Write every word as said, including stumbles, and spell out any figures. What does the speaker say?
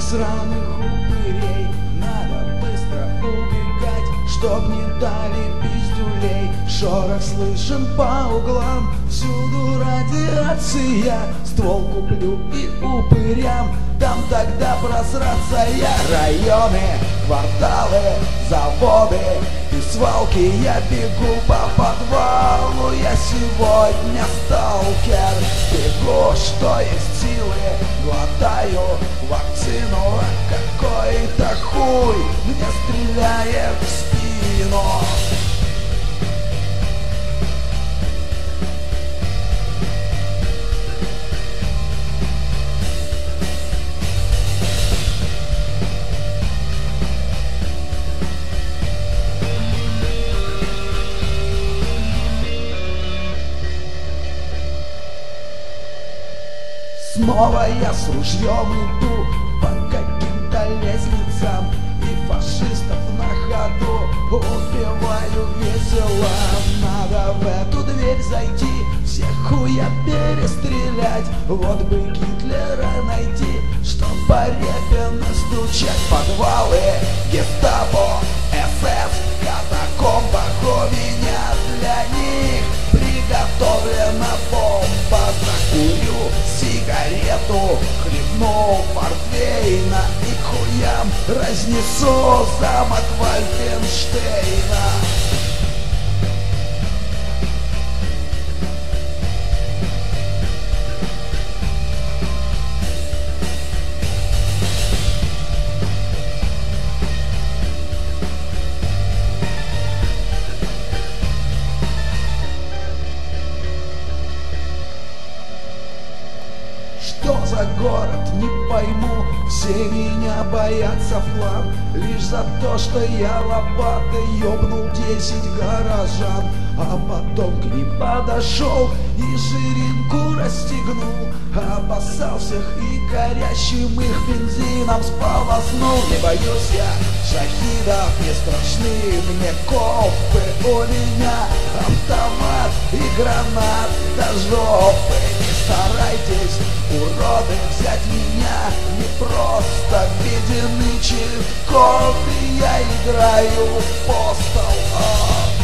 сраных упырей. Надо быстро убегать, чтоб не дали пиздюлей. Шорох слышен по углам, всюду радиация. Ствол куплю и упырям дам тогда просраться я. Районы, кварталы, заводы и свалки. Я бегу по подвалу, я сегодня сталкер. Бегу, что есть силы, глотаю вакцину. А какой-то хуй мне стреляет в спину. Снова я с ружьем иду по каким-то лестницам и фашистов на ходу убиваю весело. Надо в эту дверь зайти, всех хуя перестрелять. Вот бы Гитлера найти, чтоб по репе настучать. Подвалы, гестапо, эс-эс, в катакомбах у меня для них приготовлена бомба. Закурю сигарету, хлебну портвейна и к хуям разнесу замок Вальфенштейна. Что за город, не пойму, все меня боятся в хлам. Лишь за то, что я лопатой ёбнул десять горожан. А потом к ним подошел и ширинку расстегнул. Обоссал всех и горящим их бензином сполоснул. Не боюсь я шахидов, не страшны мне копы. У меня автомат и гранат до жопы. Не старайтесь, уроды, взять меня не просто. Введены чит-коды, я играю в постал.